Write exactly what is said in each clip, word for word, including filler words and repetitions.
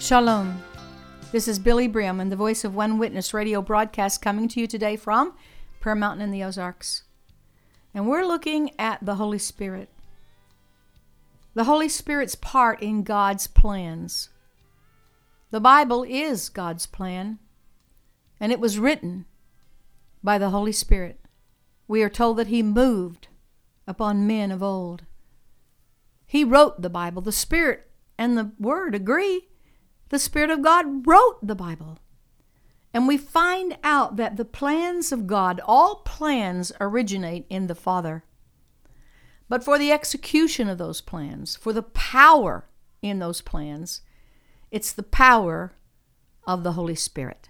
Shalom. This is Billy Brim and the Voice of One Witness radio broadcast coming to you today from Prayer Mountain in the Ozarks. And we're looking at the Holy Spirit. The Holy Spirit's part in God's plans. The Bible is God's plan, and it was written by the Holy Spirit. We are told that He moved upon men of old. He wrote the Bible. The Spirit and the Word agree. The Spirit of God wrote the Bible. And we find out that the plans of God, all plans originate in the Father. But for the execution of those plans, for the power in those plans, it's the power of the Holy Spirit.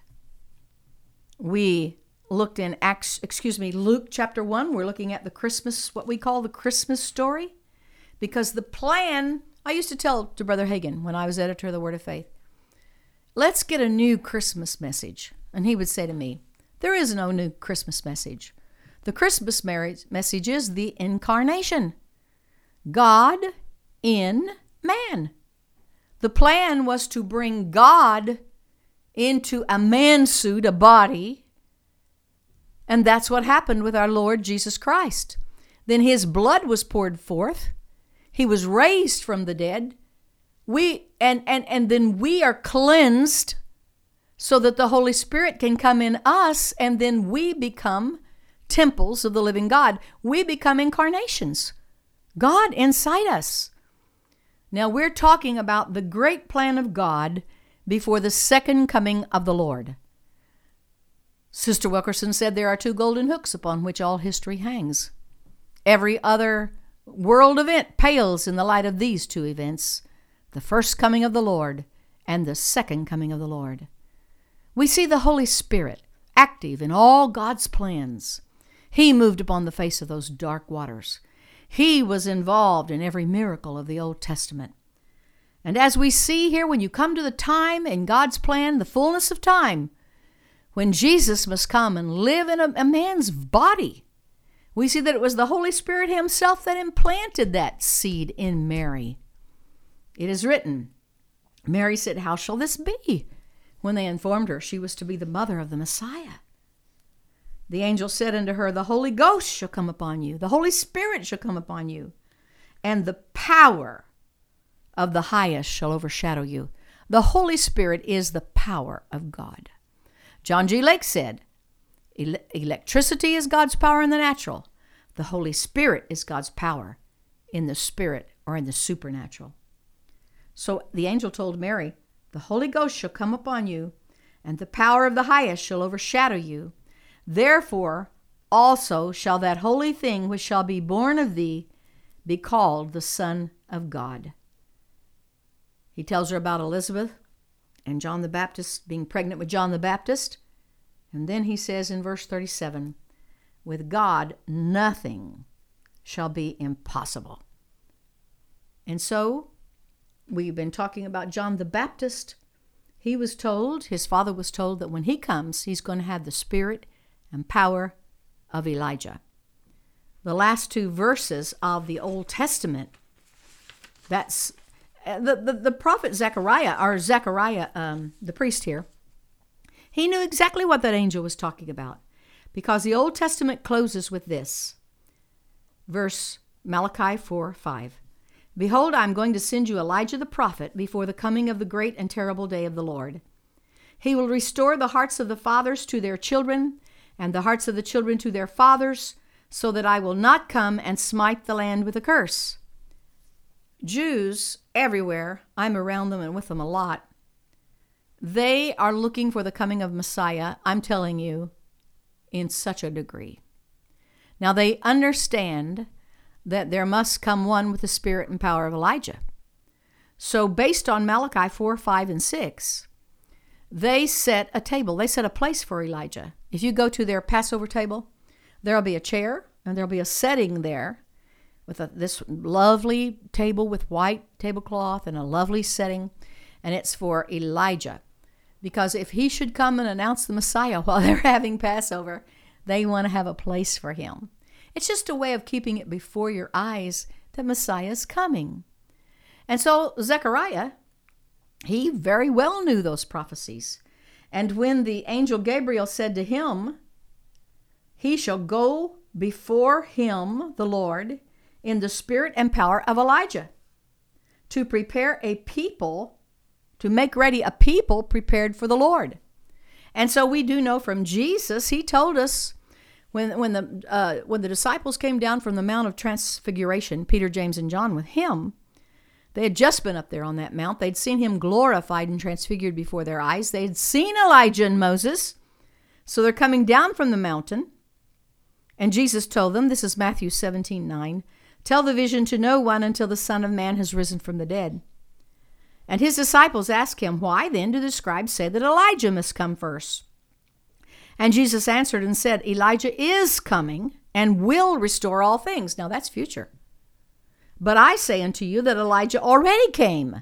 We looked in Acts, excuse me, Luke chapter one. We're looking at the Christmas, what we call the Christmas story. Because the plan, I used to tell to Brother Hagin when I was editor of the Word of Faith, let's get a new Christmas message. And he would say to me, there is no new Christmas message. The Christmas message is the incarnation. God in man. The plan was to bring God into a man suit, a body. And that's what happened with our Lord Jesus Christ. Then His blood was poured forth. He was raised from the dead. We and, and, and then we are cleansed so that the Holy Spirit can come in us, and then we become temples of the living God. We become incarnations. God inside us. Now we're talking about the great plan of God before the second coming of the Lord. Sister Wilkerson said there are two golden hooks upon which all history hangs. Every other world event pales in the light of these two events. The first coming of the Lord and the second coming of the Lord. We see the Holy Spirit active in all God's plans. He moved upon the face of those dark waters. He was involved in every miracle of the Old Testament. And as we see here, when you come to the time in God's plan, the fullness of time, when Jesus must come and live in a, a man's body, we see that it was the Holy Spirit Himself that implanted that seed in Mary. It is written, Mary said, how shall this be? When they informed her she was to be the mother of the Messiah. The angel said unto her, the Holy Ghost shall come upon you. The Holy Spirit shall come upon you. And the power of the highest shall overshadow you. The Holy Spirit is the power of God. John G. Lake said, electricity is God's power in the natural. The Holy Spirit is God's power in the spirit or in the supernatural. So the angel told Mary, the Holy Ghost shall come upon you, and the power of the highest shall overshadow you. Therefore also shall that holy thing which shall be born of thee be called the Son of God. He tells her about Elizabeth and John the Baptist, being pregnant with John the Baptist. And then he says in verse thirty-seven, with God nothing shall be impossible. And so we've been talking about John the Baptist. He was told, his father was told, that when he comes, he's going to have the spirit and power of Elijah. The last two verses of the Old Testament, that's the, the, the prophet Zechariah, or Zechariah, um, the priest here, he knew exactly what that angel was talking about, because the Old Testament closes with this, verse Malachi four five. Behold, I am going to send you Elijah the prophet before the coming of the great and terrible day of the Lord. He will restore the hearts of the fathers to their children, and the hearts of the children to their fathers, so that I will not come and smite the land with a curse. Jews everywhere, I'm around them and with them a lot, they are looking for the coming of Messiah, I'm telling you, in such a degree. Now they understand that there must come one with the spirit and power of Elijah. So based on Malachi four, five, and six, they set a table. They set a place for Elijah. If you go to their Passover table, there'll be a chair, and there'll be a setting there with a, this lovely table with white tablecloth and a lovely setting, and it's for Elijah. Because if he should come and announce the Messiah while they're having Passover, they want to have a place for him. It's just a way of keeping it before your eyes that Messiah is coming. And so Zechariah, He very well knew those prophecies. And when the angel Gabriel said to him, he shall go before him, the Lord, in the spirit and power of Elijah, to prepare a people, to make ready a people prepared for the Lord. And so we do know from Jesus, he told us when when the uh, when the disciples came down from the Mount of Transfiguration, Peter, James, and John with him, they had just been up there on that mount. They'd seen him glorified and transfigured before their eyes. They had seen Elijah and Moses. So they're coming down from the mountain. And Jesus told them, this is Matthew seventeen nine, tell the vision to no one until the Son of Man has risen from the dead. And his disciples asked him, why then do the scribes say that Elijah must come first? And Jesus answered and said, Elijah is coming and will restore all things. Now that's future. But I say unto you that Elijah already came.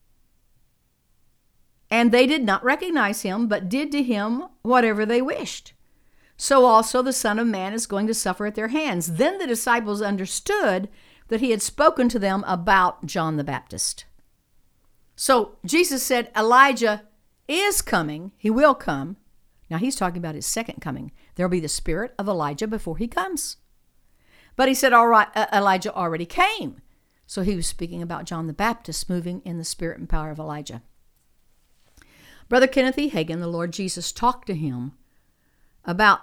And they did not recognize him, but did to him whatever they wished. So also the Son of Man is going to suffer at their hands. Then the disciples understood that he had spoken to them about John the Baptist. So Jesus said, Elijah is coming. He will come. Now he's talking about his second coming. There'll be the spirit of Elijah before he comes. But he said, all right, uh, Elijah already came. So he was speaking about John the Baptist moving in the spirit and power of Elijah. Brother Kenneth E. Hagin, the Lord Jesus talked to him about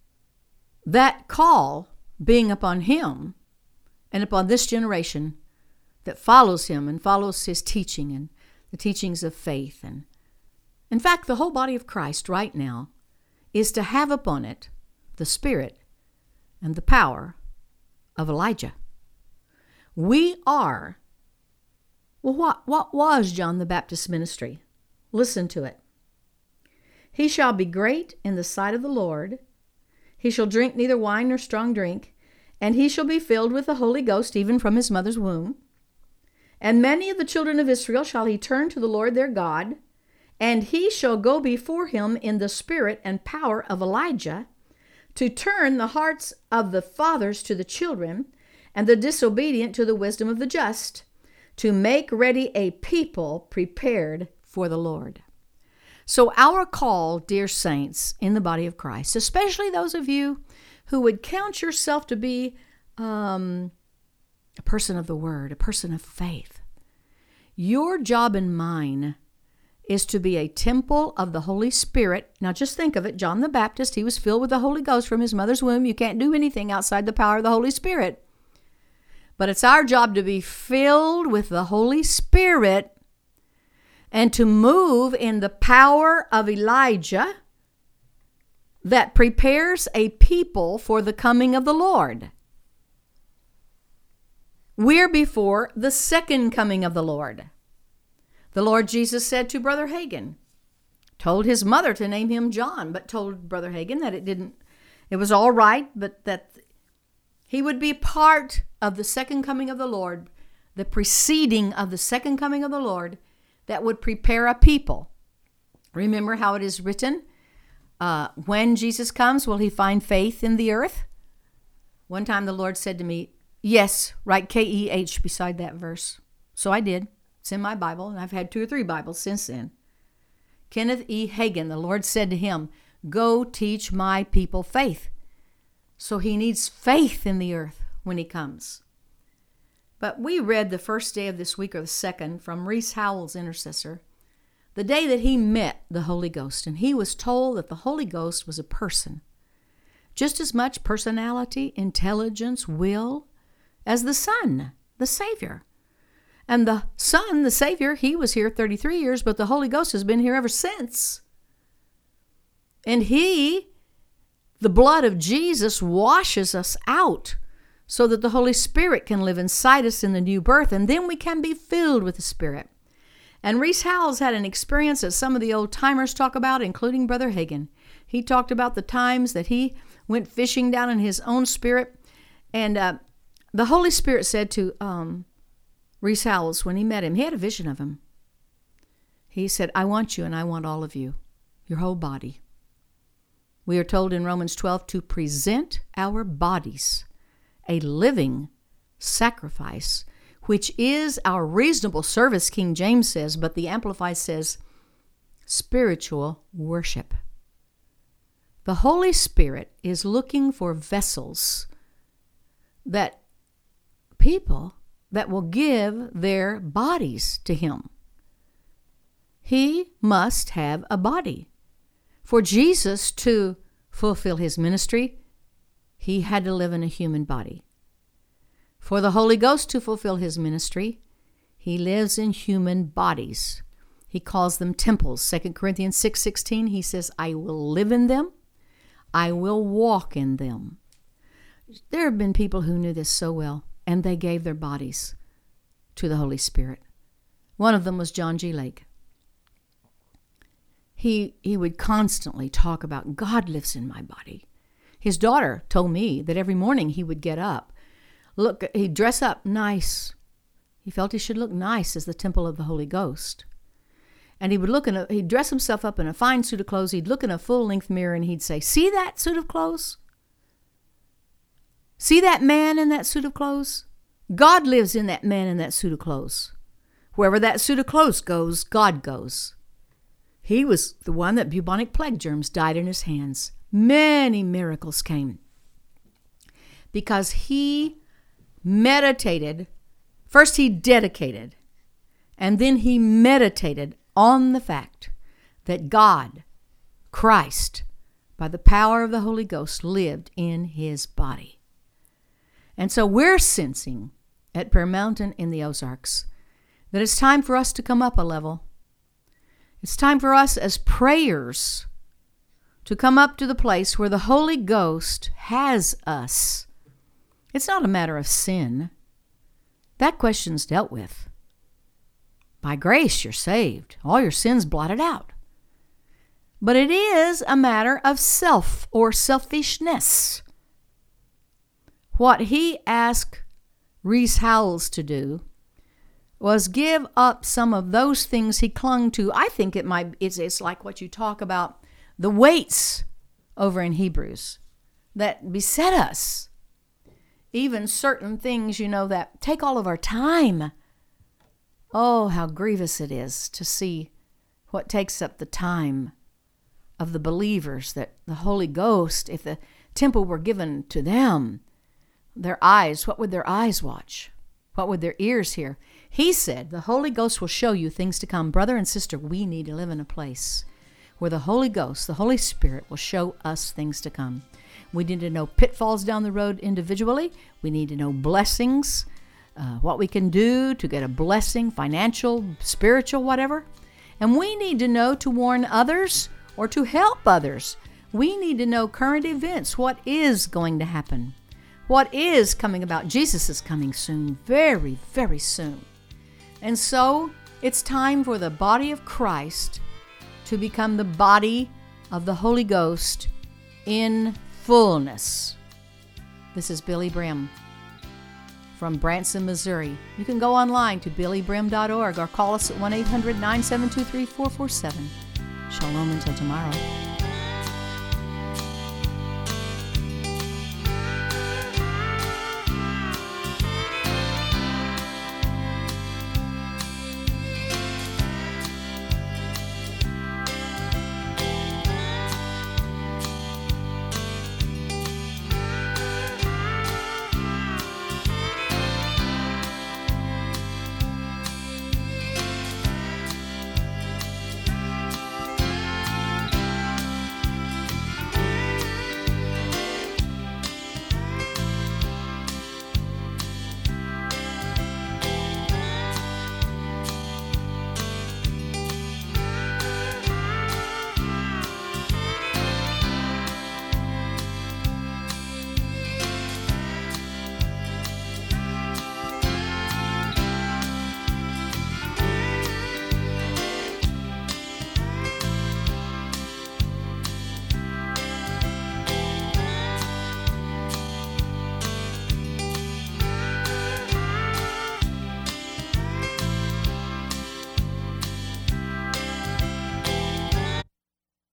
that call being upon him and upon this generation that follows him and follows his teaching and the teachings of faith. And in fact, the whole body of Christ right now is to have upon it the spirit and the power of Elijah. We are, well, what, what was John the Baptist's ministry? Listen to it. He shall be great in the sight of the Lord. He shall drink neither wine nor strong drink, and he shall be filled with the Holy Ghost even from his mother's womb. And many of the children of Israel shall he turn to the Lord their God, and he shall go before him in the spirit and power of Elijah, to turn the hearts of the fathers to the children, and the disobedient to the wisdom of the just, to make ready a people prepared for the Lord. So our call, dear saints, in the body of Christ, especially those of you who would count yourself to be um, a person of the word, a person of faith, your job and mine is to be a temple of the Holy Spirit. Now just think of it. John the Baptist, he was filled with the Holy Ghost from his mother's womb. You can't do anything outside the power of the Holy Spirit. But it's our job to be filled with the Holy Spirit and to move in the power of Elijah that prepares a people for the coming of the Lord. We're before the second coming of the Lord. The Lord Jesus said to Brother Hagin, told his mother to name him John, but told Brother Hagin that it didn't, it was all right, but that he would be part of the second coming of the Lord, the preceding of the second coming of the Lord, that would prepare a people. Remember how it is written, uh, when Jesus comes, will he find faith in the earth? One time the Lord said to me, yes, write K E H beside that verse. So I did. It's in my Bible, and I've had two or three Bibles since then. Kenneth E. Hagin, the Lord said to him, go teach my people faith. So he needs faith in the earth when he comes. But we read the first day of this week, or the second, from Rees Howells' intercessor, the day that he met the Holy Ghost, and he was told that the Holy Ghost was a person, just as much personality, intelligence, will, as the Son, the Savior. And the Son, the Savior, he was here thirty-three years, but the Holy Ghost has been here ever since. And he, the blood of Jesus, washes us out so that the Holy Spirit can live inside us in the new birth, and then we can be filled with the Spirit. And Rees Howells had an experience that some of the old-timers talk about, including Brother Hagin. He talked about the times that he went fishing down in his own spirit, and uh, the Holy Spirit said to um, Rees Howells when he met him, he had a vision of him. He said, I want you and I want all of you, your whole body. We are told in Romans twelve to present our bodies a living sacrifice, which is our reasonable service, King James says, but the Amplified says spiritual worship. The Holy Spirit is looking for vessels, that people that will give their bodies to Him. He must have a body. For Jesus to fulfill His ministry, He had to live in a human body. For the Holy Ghost to fulfill His ministry, He lives in human bodies. He calls them temples. Second Corinthians six sixteen, He says, I will live in them. I will walk in them. There have been people who knew this so well, and they gave their bodies to the Holy Spirit. One of them was John G. Lake. He, he would constantly talk about, God lives in my body. His daughter told me that every morning he would get up, look, he'd dress up nice. He felt he should look nice as the temple of the Holy Ghost. And he would look in a, he'd dress himself up in a fine suit of clothes. He'd look in a full-length mirror and he'd say, see that suit of clothes? See that man in that suit of clothes? God lives in that man in that suit of clothes. Wherever that suit of clothes goes, God goes. He was the one that bubonic plague germs died in his hands. Many miracles came because he meditated. First he dedicated, and then he meditated on the fact that God, Christ, by the power of the Holy Ghost, lived in his body. And so we're sensing at Prayer Mountain in the Ozarks that it's time for us to come up a level. It's time for us as prayers to come up to the place where the Holy Ghost has us. It's not a matter of sin. That question's dealt with. By grace, you're saved. All your sins blotted out. But it is a matter of self or selfishness. What he asked Rees Howells to do was give up some of those things he clung to. I think it might, it's, it's like what you talk about, the weights over in Hebrews that beset us. Even certain things, you know, that take all of our time. Oh, how grievous it is to see what takes up the time of the believers, that the Holy Ghost, if the temple were given to them, their eyes, what would their eyes watch? What would their ears hear? He said, the Holy Ghost will show you things to come. Brother and sister, we need to live in a place where the Holy Ghost, the Holy Spirit, will show us things to come. We need to know pitfalls down the road individually. We need to know blessings, uh, what we can do to get a blessing, financial, spiritual, whatever. And we need to know to warn others or to help others. We need to know current events, what is going to happen, what is coming about. Jesus is coming soon, very, very soon. And so it's time for the body of Christ to become the body of the Holy Ghost in fullness. This is Billy Brim from Branson, Missouri. You can go online to billy brim dot org or call us at one eight hundred nine seven two three four four seven. Shalom until tomorrow.